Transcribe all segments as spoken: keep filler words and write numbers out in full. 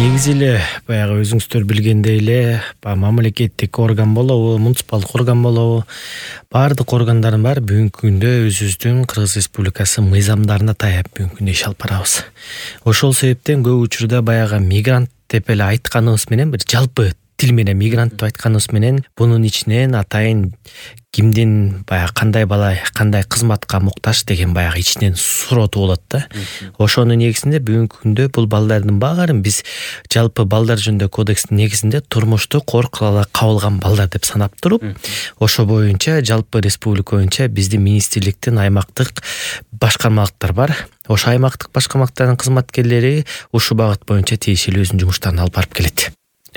Негизи эле баягы өзүңүздөр билгендей эле мамлекеттик орган болобу, муниципалдык орган болобу, баардык органдардын баары бүгүнкү күндө өзүбүздүн Кыргыз Республикасы мыйзамдарына таяп бүгүнкү күндө иш алып барабыз. Ошол себептен көп учурда баягы мигрант деп эле айтканыбыз менен бир жалпы тил менен мигрант деп айтканыбыз менен бунун ичинен атайын кимдин баягы кандай бала кандай кызматка муктаж деген баягы ичинен суроо туулат да. Ошонун негизинде бүгүнкү күндө бул балдардын баарын биз жалпы балдар жөнүндө кодекстин негизинде турмуштук оор кылууга кабылган балдар деп санап туруп, ошо боюнча жалпы республика боюнча биздин министрликтин аймактык башкармалыктар бар. Ошо аймактык башкармалыктардын кызматкерлери ушул багыт боюнча тиешелүү өзүнүн жумуштарын алып барып келет.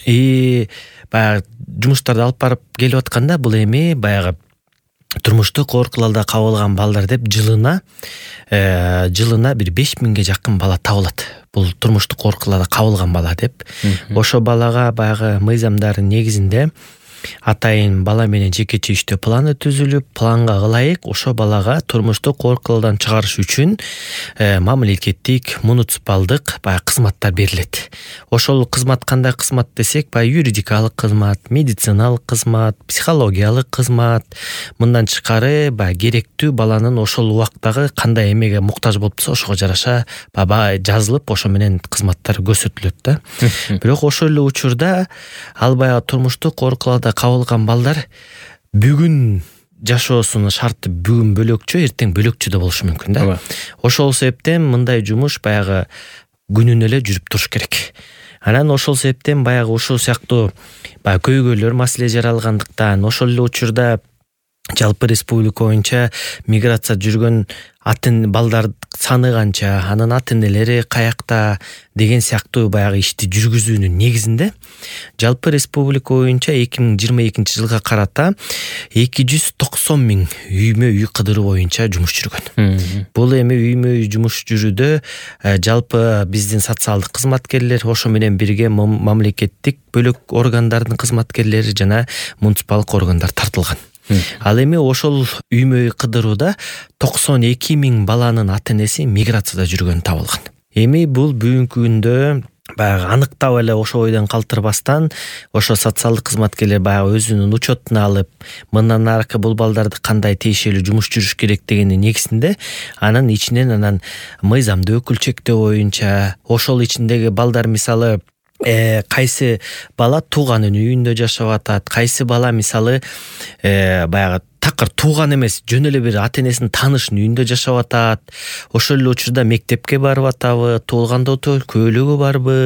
И баягы жумуштарды алып барып келип атканда бул эми баягы турмуштук оор кылууда кабылган балдар деп жылына э, жылына бир беш миңге жакын бала табылат. Бул турмуштук оор кылууда кабылган бала деп. Ошо балага баягы мыйзамдардын негизинде атайын бала менен жекече иштөө планы түзүлүп, планга ылайык ошо балага турмуштук оор кылуудан чыгарыш үчүн э, мамлекеттик, муниципалдык баягы кызматтар берилет. Ошол кызмат кандай кызмат десек, баягы юридикалык кызмат, медициналык кызмат, психологиялык кызмат, мындан тышкары баягы керектүү баланын ошол убактагы кандай эмеге муктаж болупса ошого жараша баба жазылып, ошо менен кызматтар көрсөтүлөт да. Бирок ошол эле учурда ал баягы турмуштук оор кылууда кабылган балдар бүгүн жашоосунун шарты бүгүн бөлөкчө, эртең бөлөкчө да болушу мүмкүн да. Ошол себептен мындай жумуш баягы күнүнө эле жүрүп туруш керек. Анан ошол себептен баягы ушул сыяктуу баягы көйгөйлөр маселе жаралгандыктан ошол эле учурда жалпы республика боюнча миграция жүргөн атын балдар саны канча, анын ата энелери каякта деген сыяктуу баягы ишти жүргүзүүнүн негизинде жалпы республика боюнча эки миң жыйырма экинчи жылга карата эки жүз токсон миң үймө үй кыдыруу боюнча жумуш жүргөн. Бул эми үймө үй жумуш жүрүүдө жалпы биздин социалдык кызматкерлер, ошо менен бирге мамлекеттик бөлөк органдардын кызматкерлери жана муниципалдык органдар тартылган. Ал эми ошол үймө үй кыдырууда токсон эки миң баланын ата энеси миграцияда жүргөнү табылган. Эми бул бүгүнкү күндө баягы аныктап эле ошо ойдон калтырбастан ошо социалдык кызматкерлер баягы өзүнүн учетуна алып, мындан аркы бул балдарды кандай тиешелүү жумуш жүрүш керек дегендин негизинде анын ичинен анан мыйзамдуу өкүл чектөө боюнча ошол ичиндеги балдар мисалы Э, кайсы бала тууганын үйүндө жашап атат, кайсы бала мисалы э, баягы такыр тууган эмес, жөн эле бир ата энесинин таанышынын үйүндө жашап атат. Ошол эле учурда мектепке барып атабы, туулганда көйлөгү барбы,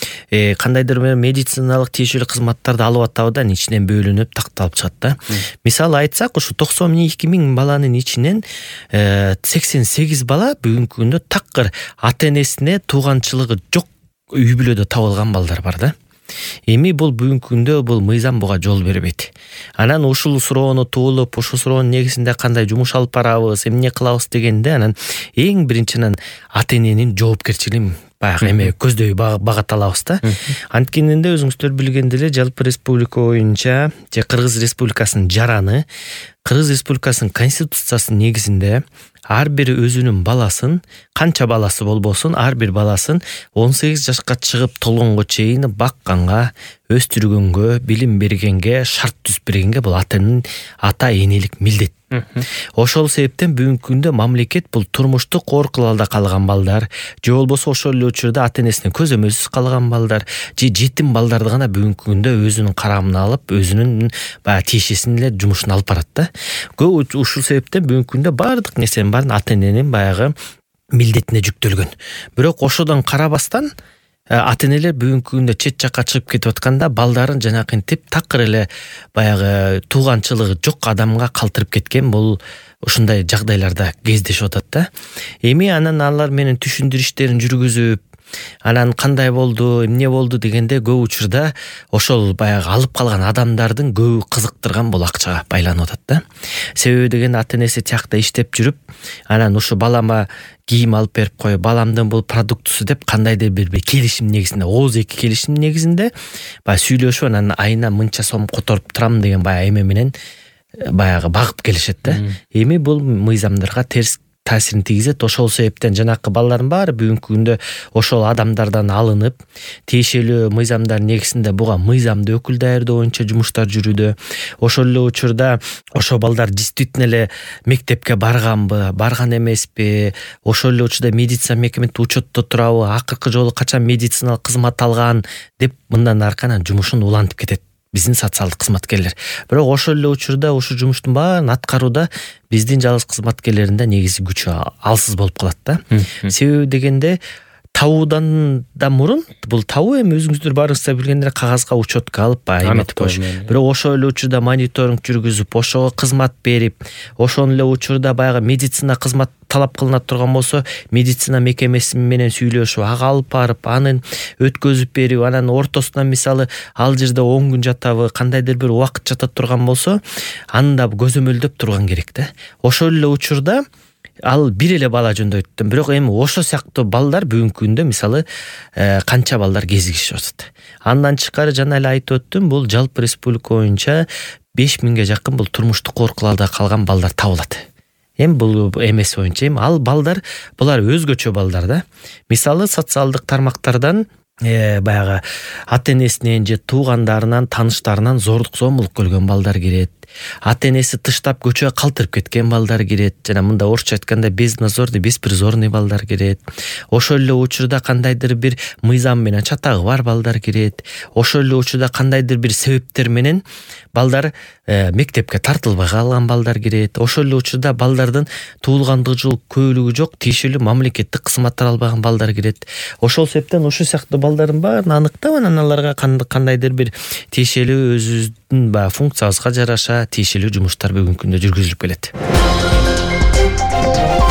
э, кандайдыр бир медициналык тиешелүү кызматтарды алып атабы да ичинен бөлүнүп такталып чыгат да. Мисалы айтсак, ушу токсон эки миң баланын ичинен э, сексен сегиз бала бүгүнкү күндө такыр ата энесине тууганчылыгы жок үй бүлөдө табылган балдар бар да. Эми бул бүгүнкү күндө бул мыйзам буга жол бербейт. Анан ушул суроону туулуп, ушул суроонун негизинде кандай жумуш алып барабыз, эмне кылабыз дегенде анан эң биринчи анан ата эненин жоопкерчилигин баягы эме көздөй багат алабыз да. Анткенинде өзүңүздөр билгендей эле жалпы республика боюнча же Кыргыз Республикасынын жараны, Кыргыз Республикасынын конституциясынын негизинде ар бир өзүнүн баласын, канча баласы болбосун, ар бир баласын он сегиз жашка чыгып толгонго чейин бакканга, өстүргөнгө, билим бергенге, шарт түзүп бергенге бул ата эненин ата энелик милдет. Ошол себептен бүгүнкү күндө мамлекет бул турмуштук оор кылууда калган балдар, же болбосо ошол эле учурда ата энесине көзөмөлсүз калган балдар, же жетим балдарды гана бүгүнкү күндө өзүнүн карамына алып, өзүнүн баягы тиешесин эле жумушун алып барат да. Көп ушул себептен бүгүнкү күндө баардык нерсенин баарын ата эненин баягы милдетине жүктөлгөн. Бирок ошодон карабастан ата энелер бүгүнкү күндө чет жакка чыгып кетип атканда балдарын жанакынтип такыр эле баягы тууганчылыгы жок адамга калтырып кеткен бул ушундай жагдайларда кездешип атат да. Эми анан алар менен түшүндүрүү иштерин жүргүзүп, анан кандай болду, эмне болду дегенде көп учурда ошол баягы алып калган адамдардын көбү кызыктырган бул акчага байланып атат да. Себеби деген ата энеси тиякта иштеп жүрүп, анан ушу балама кийим алып берип кой, баламдын бул продуктусу деп кандайдыр бир бир келишим негизинде, ооз эки келишим негизинде баягы сүйлөшүп, анан айына мынча сом которуп турам деген баягы эме менен баягы багып келишет да. Эми бул мыйзамдарга терс таасирин тийгизет. Ошол себептен жанакы балдардын баары бүгүнкү күндө ошол адамдардан алынып, тиешелүү мыйзамдар негизинде буга мыйзамдуу өкүл даярдоо боюнча жумуштар жүрүүдө. Ошол эле учурда ошол балдар действительно эле мектепке барганбы, барган эмеспи, ошол эле учурда медицина мекемесинде учетто турабы, акыркы жолу качан медициналык кызмат алган деп мындан ары карай жумушун улантып кетет биздин социалдык кызматкерлер. Бирок ошол эле учурда ушул жумуштун баарын аткарууда биздин жалгыз кызматкерлердин негизи күчү алсыз болуп калат да. Себеби дегенде табуудан да мурун, бул табуу эми өзүңүздөр баарыңыздар билгендер кагазга учетка алып баягы эметип коюш. Бирок ошол эле учурда мониторинг жүргүзүп, ошого кызмат берип, ошол эле учурда баягы медицина кызмат талап кылына турган болсо, медицина мекемеси менен сүйлөшүп, ага алып барып, анын өткөзүп берип, анан ортосунан мисалы ал жерде он күн жатабы, кандайдыр бир убакыт жата турган болсо, аны да көзөмөлдөп турган керек да. Ошол эле учурда ал бир эле бала жөндөйт. Бирок эми ошо сыяктуу балдар бүгүнкү күндө мисалы канча балдар кезигишип атат. Андан тышкары жана эле айтып өттүм, бул жалпы республика боюнча беш миңге жакын бул турмуштук коркуларда калган балдар табылат. Эми бул эмес боюнча эми ал балдар, булар өзгөчө балдар да. Мисалы социалдык тармактардан э баягы ата-энесинен же туугандарынан, тааныштарынан зордук зомбулук көргөн балдар кирет. Ата-энеси тыштап көчөгө калтырып кеткен балдар кирет. Жана мында орусча айтканда безнадзорный, беспризорный балдар кирет. Ошол эле учурда кандайдыр бир мыйзам менен чатагы бар балдар кирет. Ошол эле учурда кандайдыр бир себептер менен балдар э, мектепке тартылбай калган балдар кирет. Ошол эле учурда балдардын туулгандыгы жок, көйлүгү жок, тиешелүү мамлекеттик кызматтар албаган балдар кирет. Ошол себептен ушул сыяктуу балдардын баарын аныктап, анан аларга кандайдыр бир тиешелүү өзүбүздүн баягы функциябызга жараша тиешелүү жумуштар бүгүнкү күндө жүргүзүлүп келет.